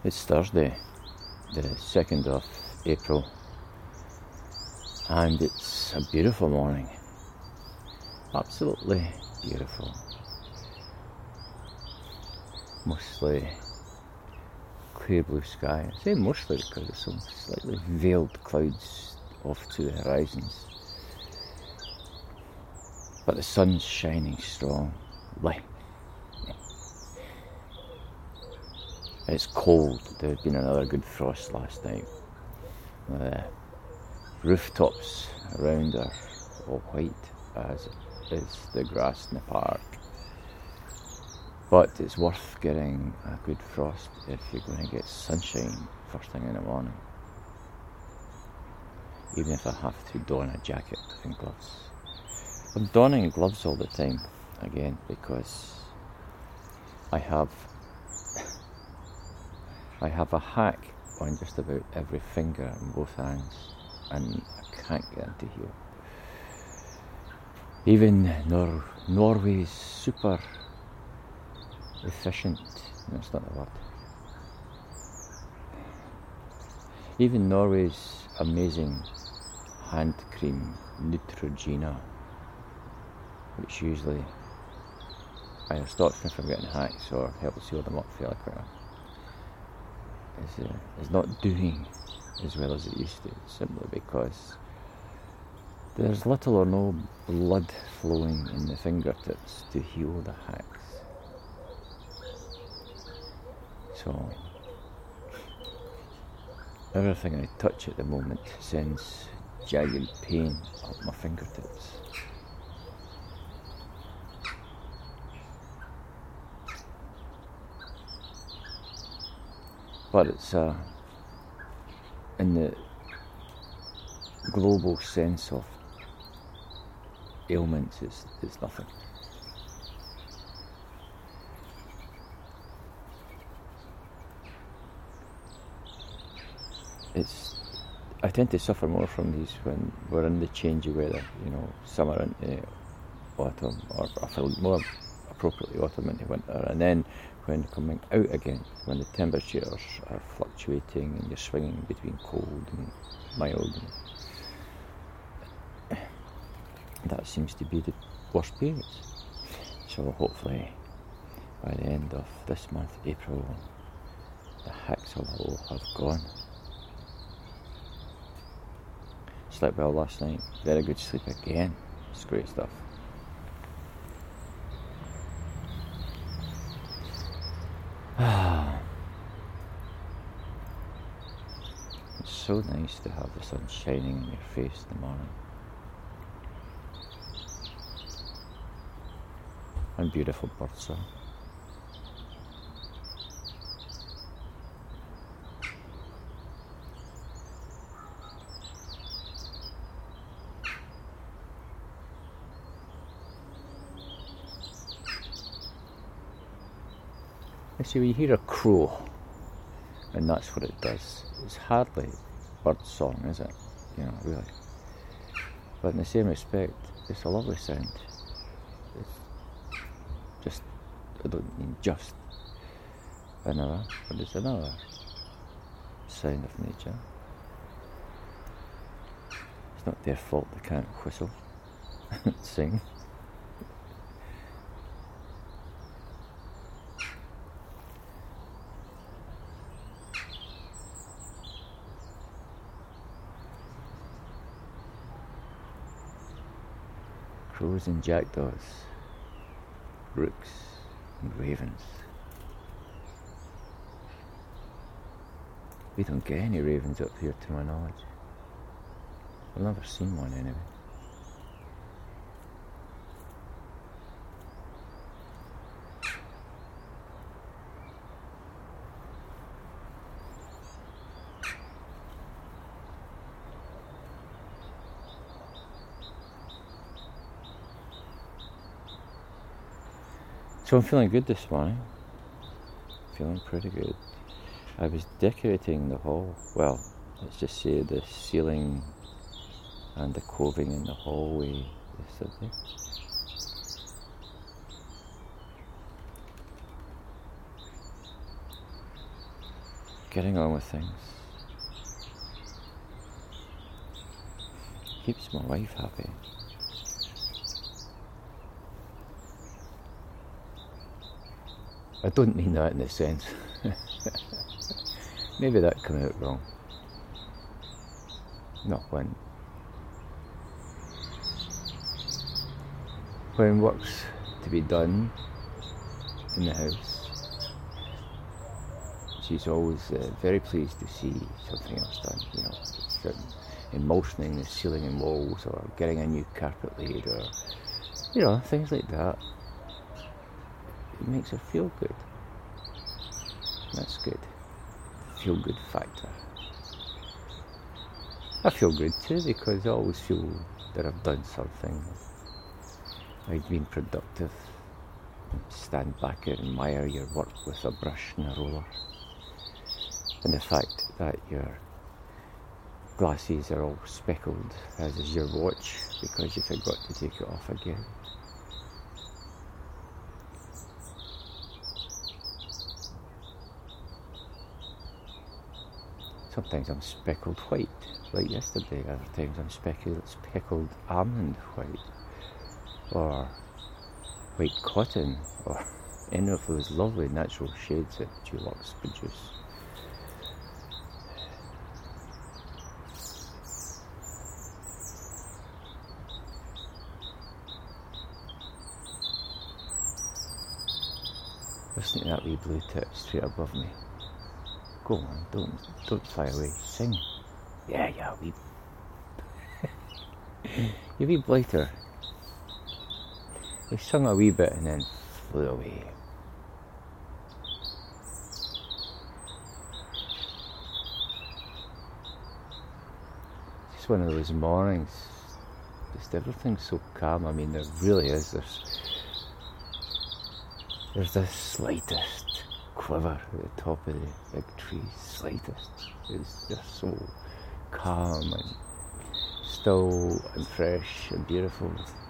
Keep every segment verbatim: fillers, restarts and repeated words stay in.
It's Thursday, the second of April, and it's a beautiful morning. Absolutely beautiful. Mostly clear blue sky. I say mostly because there's some slightly veiled clouds off to the horizons. But the sun's shining strong. Light. It's cold. There had been another good frost last night. The rooftops around are all white, as is the grass in the park. But it's worth getting a good frost if you're going to get sunshine first thing in the morning. Even if I have to don a jacket and gloves. I'm donning gloves all the time, again, because I have I have a hack on just about every finger in both hands, and I can't get them to heal. Even Nor- Norway's super efficient, no, that's not the word. Even Norway's amazing hand cream, Neutrogena, which usually either stops me from getting hacks or helps seal them up fairly quickly, is, uh, is not doing as well as it used to, simply because there's little or no blood flowing in the fingertips to heal the hacks. So everything I touch at the moment sends jagged pain up my fingertips. But it's uh, in the global sense of ailments, it's, it's nothing. It's I tend to suffer more from these when we're in the change of weather, you know, summer into autumn, or I feel more appropriately autumn into winter, and then when coming out again, when the temperatures are fluctuating and you're swinging between cold and mild, and that seems to be the worst periods. So hopefully by the end of this month, April, the hacks will all have gone. Slept well last night, very good sleep again, it's great stuff. It's so nice to have the sun shining in your face in the morning. And beautiful birdsong. You see, when you hear a crow, and that's what it does, it's hardly bird song, is it? You know, really. But in the same respect, it's a lovely sound. It's just, I don't mean just another, but it's another sound of nature. It's not their fault they can't whistle, sing. Crows and jackdaws, rooks and ravens. We don't get any ravens up here to my knowledge. I've never seen one anyway. So I'm feeling good this morning. Feeling pretty good. I was decorating the hall. Well, let's just say the ceiling and the coving in the hallway yesterday. getting on with things. Keeps my wife happy. I don't mean that in the sense. Maybe that came out wrong. Not when. When work's to be done in the house, she's always uh, very pleased to see something else done. You know, certain emulsioning the ceiling and walls, or getting a new carpet laid, or you know, things like that. It makes her feel good. That's good. Feel good factor. I feel good too, because I always feel that I've done something. I've been productive. Stand back and admire your work with a brush and a roller. And the fact that your glasses are all speckled, as is your watch, because you forgot to take it off again. Sometimes I'm speckled white, like yesterday. Other times I'm speckled, speckled almond white, or white cotton, or any of those lovely natural shades that Dulux produce. Listen to that wee blue tip straight above me. Go on, don't don't fly away. Sing. Yeah, yeah, wee. You wee blighter. We sung a wee bit and then flew away. Just one of those mornings. Just everything's so calm. I mean, there really is. There's, there's the slightest quiver at the top of the big tree. Slightest. It's just so calm and still and fresh and beautiful.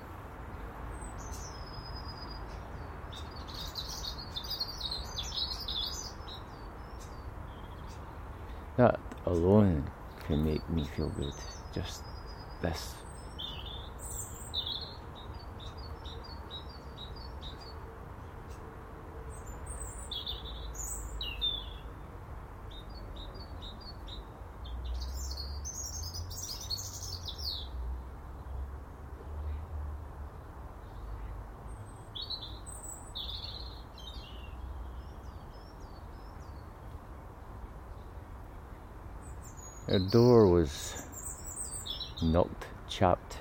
That alone can make me feel good. Just this. Her door was knocked, chapped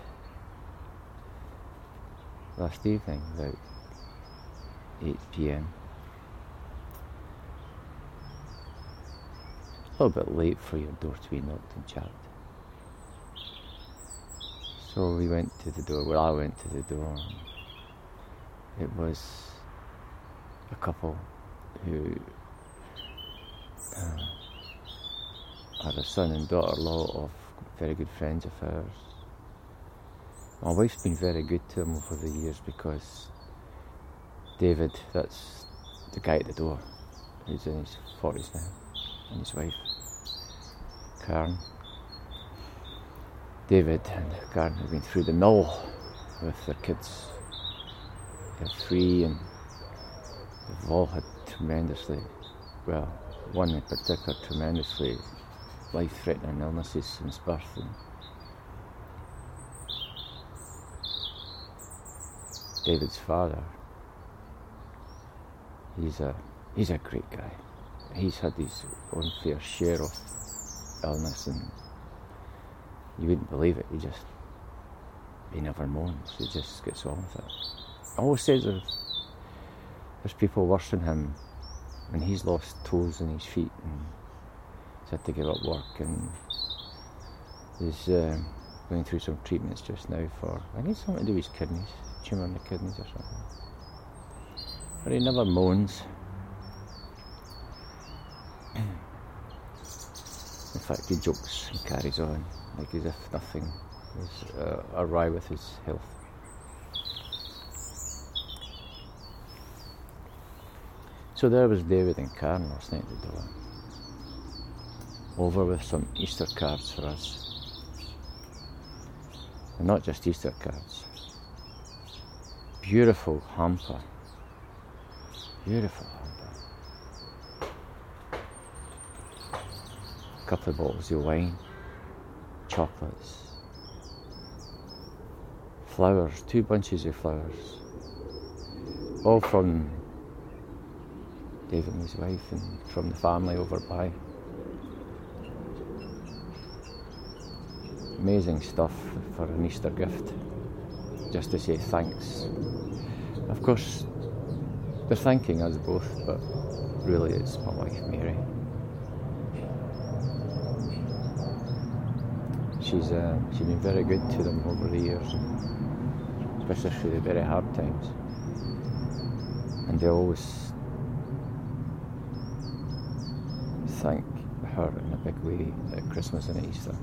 last evening, about eight p.m. A little bit late for your door to be knocked and chapped. So we went to the door, well I went to the door. It was a couple who uh, had a son and daughter-in-law of very good friends of ours. My wife's been very good to them over the years, because David, that's the guy at the door, who's in his forties now, and his wife, Karen. David and Karen have been through the mill with their kids. They're three, and they've all had tremendously, well, one in particular tremendously life-threatening illnesses since birth. And David's father, he's a he's a great guy. He's had his own fair share of illness, and you wouldn't believe it. He just he never moans. He just gets on with it. I always say there's there's people worse than him, and he's lost toes in his feet and he's had to give up work, and he's uh, going through some treatments just now for, I think, something to do with his kidneys, tumour in the kidneys or something. But he never moans. In fact, he jokes and carries on, like as if nothing is uh, awry with his health. So there was David and Karen last night at the door. over with some Easter cards for us. And not just Easter cards. Beautiful hamper. Beautiful hamper. A couple of bottles of wine. Chocolates. Flowers. Two bunches of flowers. All from David and his wife and from the family over by. Amazing stuff for an Easter gift. Just to say thanks. Of course, they're thanking us both, but really it's my wife Mary. She's uh, she's been very good to them over the years, especially through the very hard times. And they always thank her in a big way at Christmas and Easter.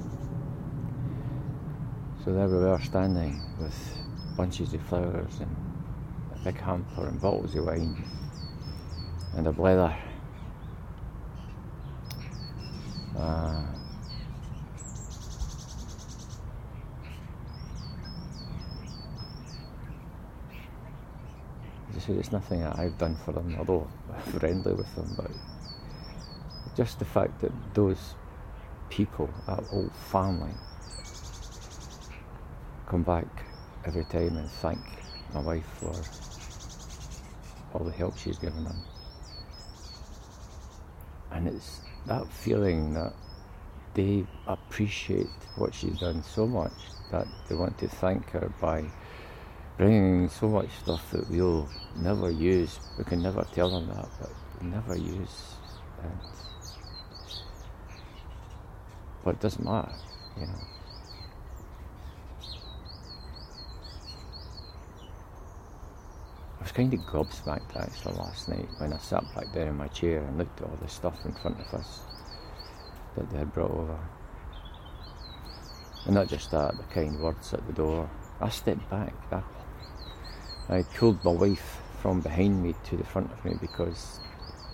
So there we were standing with bunches of flowers and a big hamper and bottles of wine and a blether. Uh, as I say, it's nothing that I've done for them, although I'm friendly with them, but just the fact that those people, that whole family, come back every time and thank my wife for all the help she's given them. And it's that feeling that they appreciate what she's done so much that they want to thank her by bringing so much stuff that we'll never use. We can never tell them that, but we never use. And but it doesn't matter, you know. I was kind of gobsmacked actually last night when I sat back there in my chair and looked at all the stuff in front of us that they had brought over. And not just that, the kind words at the door. I stepped back. I, I pulled my wife from behind me to the front of me because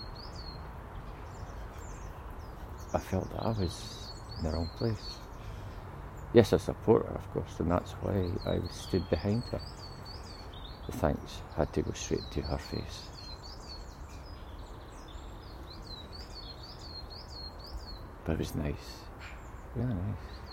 I felt that I was in the wrong place. Yes, I support her, of course, and that's why I stood behind her. The thanks had to go straight to her face. But it was nice, really nice.